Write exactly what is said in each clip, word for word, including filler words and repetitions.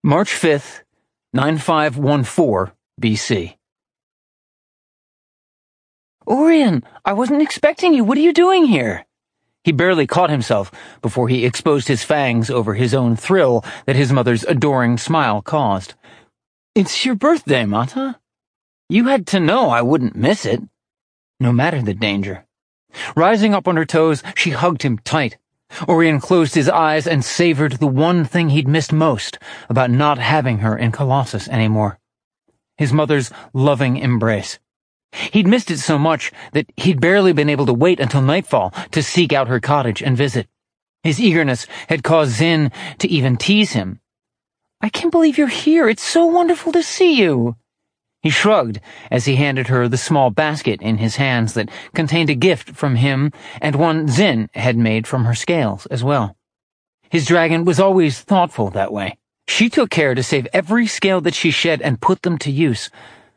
March fifth, ninety-five fourteen B C. Orion, I wasn't expecting you. What are you doing here? He barely caught himself before he exposed his fangs over his own thrill that his mother's adoring smile caused. It's your birthday, Mata. You had to know I wouldn't miss it, no matter the danger. Rising up on her toes, she hugged him tight. Orion closed his eyes and savored the one thing he'd missed most about not having her in Colossus anymore. His mother's loving embrace. He'd missed it so much that he'd barely been able to wait until nightfall to seek out her cottage and visit. His eagerness had caused Zin to even tease him. I can't believe you're here. It's so wonderful to see you. He shrugged as he handed her the small basket in his hands that contained a gift from him and one Zin had made from her scales as well. His dragon was always thoughtful that way. She took care to save every scale that she shed and put them to use.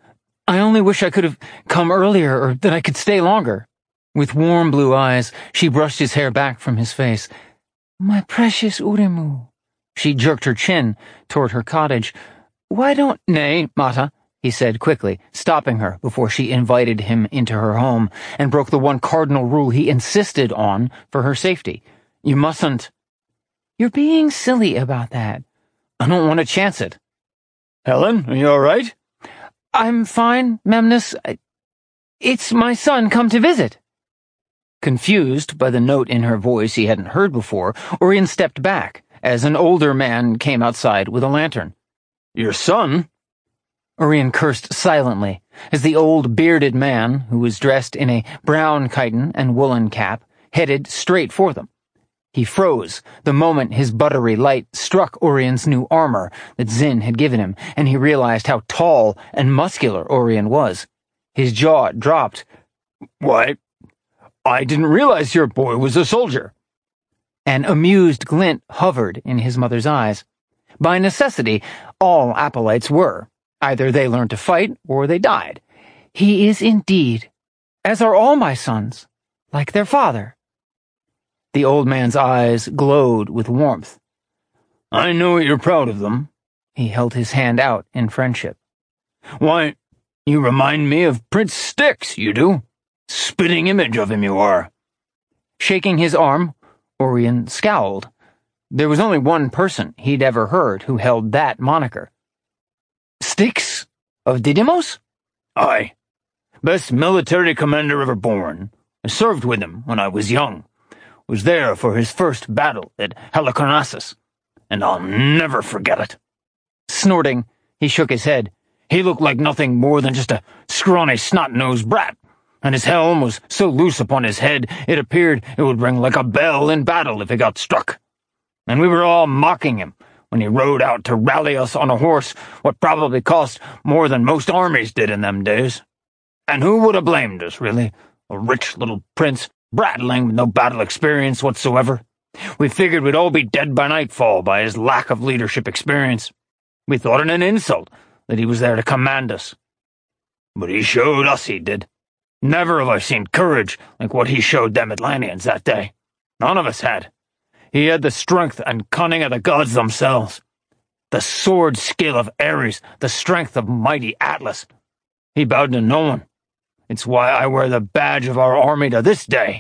I only wish I could have come earlier or that I could stay longer. With warm blue eyes, she brushed his hair back from his face. My precious Uremu. She jerked her chin toward her cottage. Why don't— Nay, Mata, he said quickly, stopping her before she invited him into her home and broke the one cardinal rule he insisted on for her safety. You mustn't. You're being silly about that. I don't want to chance it. Helen, are you all right? I'm fine, Memnus. It's my son come to visit. Confused by the note in her voice he hadn't heard before, Orion stepped back as an older man came outside with a lantern. Your son? Orion cursed silently as the old bearded man, who was dressed in a brown chiton and woolen cap, headed straight for them. He froze the moment his buttery light struck Orion's new armor that Zin had given him, and he realized how tall and muscular Orion was. His jaw dropped. Why, I didn't realize your boy was a soldier. An amused glint hovered in his mother's eyes. By necessity, all Apollites were. Either they learned to fight, or they died. He is indeed, as are all my sons, like their father. The old man's eyes glowed with warmth. I know you're proud of them. He held his hand out in friendship. Why, you remind me of Prince Styx, you do. Spitting image of him you are. Shaking his arm, Orion scowled. There was only one person he'd ever heard who held that moniker. Styx? Of Didymos? Aye. Best military commander ever born. I served with him when I was young. Was there for his first battle at Halicarnassus, and I'll never forget it. Snorting, he shook his head. He looked like nothing more than just a scrawny snot-nosed brat, and his helm was so loose upon his head it appeared it would ring like a bell in battle if it got struck. And we were all mocking him when he rode out to rally us on a horse what probably cost more than most armies did in them days. And who would have blamed us, really? A rich little prince, brattling with no battle experience whatsoever. We figured we'd all be dead by nightfall by his lack of leadership experience. We thought it an insult that he was there to command us. But he showed us he did. Never have I seen courage like what he showed them Atlanteans that day. None of us had. He had the strength and cunning of the gods themselves. The sword skill of Ares, the strength of mighty Atlas. He bowed to no one. It's why I wear the badge of our army to this day.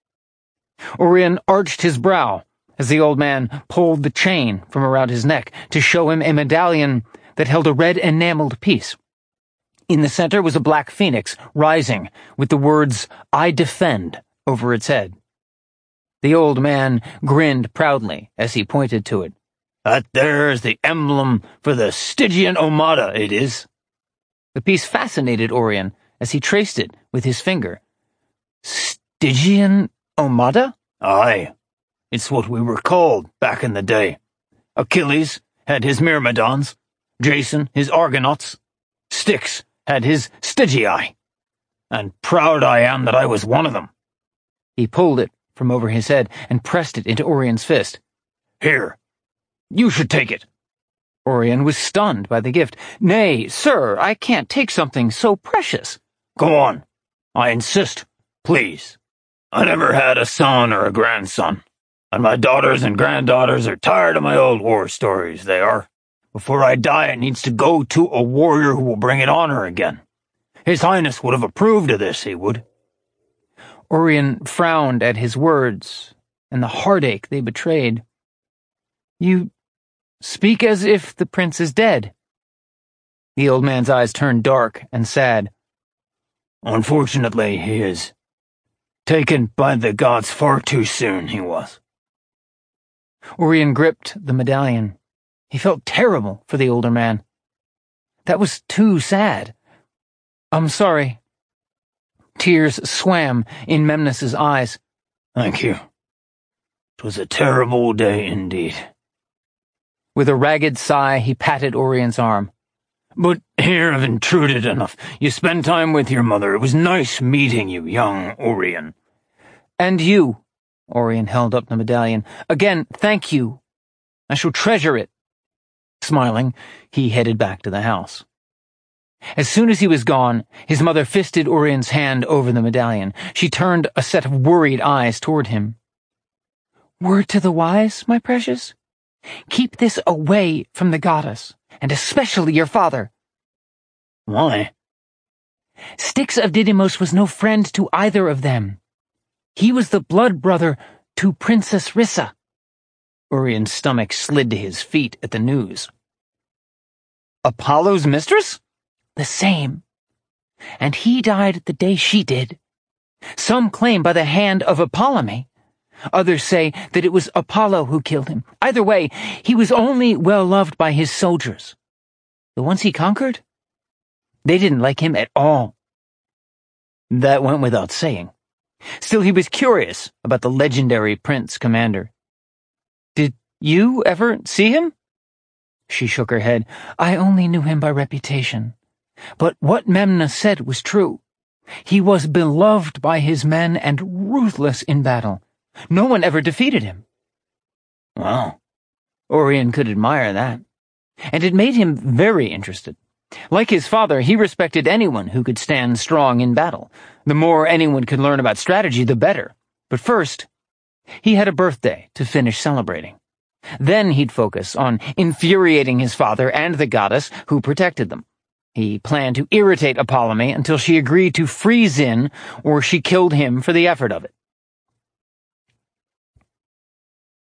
Orion arched his brow as the old man pulled the chain from around his neck to show him a medallion that held a red enameled piece. In the center was a black phoenix rising with the words, I defend, over its head. The old man grinned proudly as he pointed to it. That there's the emblem for the Stygian Armada, it is. The piece fascinated Orion as he traced it with his finger. Stygian Armada? Aye. It's what we were called back in the day. Achilles had his Myrmidons, Jason his Argonauts, Styx had his Stygii. And proud I am that I was one of them. He pulled it from over his head and pressed it into Orion's fist. Here, you should take it. Orion was stunned by the gift. Nay, sir, I can't take something so precious. Go on. I insist, please. I never had a son or a grandson, and my daughters and granddaughters are tired of my old war stories, they are. Before I die, it needs to go to a warrior who will bring it honor again. His Highness would have approved of this, he would." Urien frowned at his words and the heartache they betrayed. "You speak as if the prince is dead." The old man's eyes turned dark and sad. "Unfortunately, he is. Taken by the gods far too soon, he was." Urien gripped the medallion. He felt terrible for the older man. That was too sad. "I'm sorry." Tears swam in Memnus's eyes. "Thank you. It was a terrible day indeed." With a ragged sigh, he patted Urien's arm. "But here I've intruded enough. You spend time with your mother. It was nice meeting you, young Urien." "And you." Urien held up the medallion. "Again, thank you. I shall treasure it." Smiling, he headed back to the house. As soon as he was gone, his mother fisted Urien's hand over the medallion. She turned a set of worried eyes toward him. "Word to the wise, my precious? Keep this away from the goddess, and especially your father." "Why?" "Styx of Didymos was no friend to either of them. He was the blood brother to Princess Rissa." Urien's stomach slid to his feet at the news. "Apollo's mistress?" "The same. And he died the day she did. Some claim by the hand of Apollome. Others say that it was Apollo who killed him. Either way, he was only well loved by his soldiers. The ones he conquered? They didn't like him at all." That went without saying. Still, he was curious about the legendary Prince Commander. "Did you ever see him?" She shook her head. "I only knew him by reputation. But what Memnus said was true. He was beloved by his men and ruthless in battle. No one ever defeated him." Wow. Urien could admire that. And it made him very interested. Like his father, he respected anyone who could stand strong in battle. The more anyone could learn about strategy, the better. But first, he had a birthday to finish celebrating. Then he'd focus on infuriating his father and the goddess who protected them. He planned to irritate Apollome until she agreed to free Zin, or she killed him for the effort of it.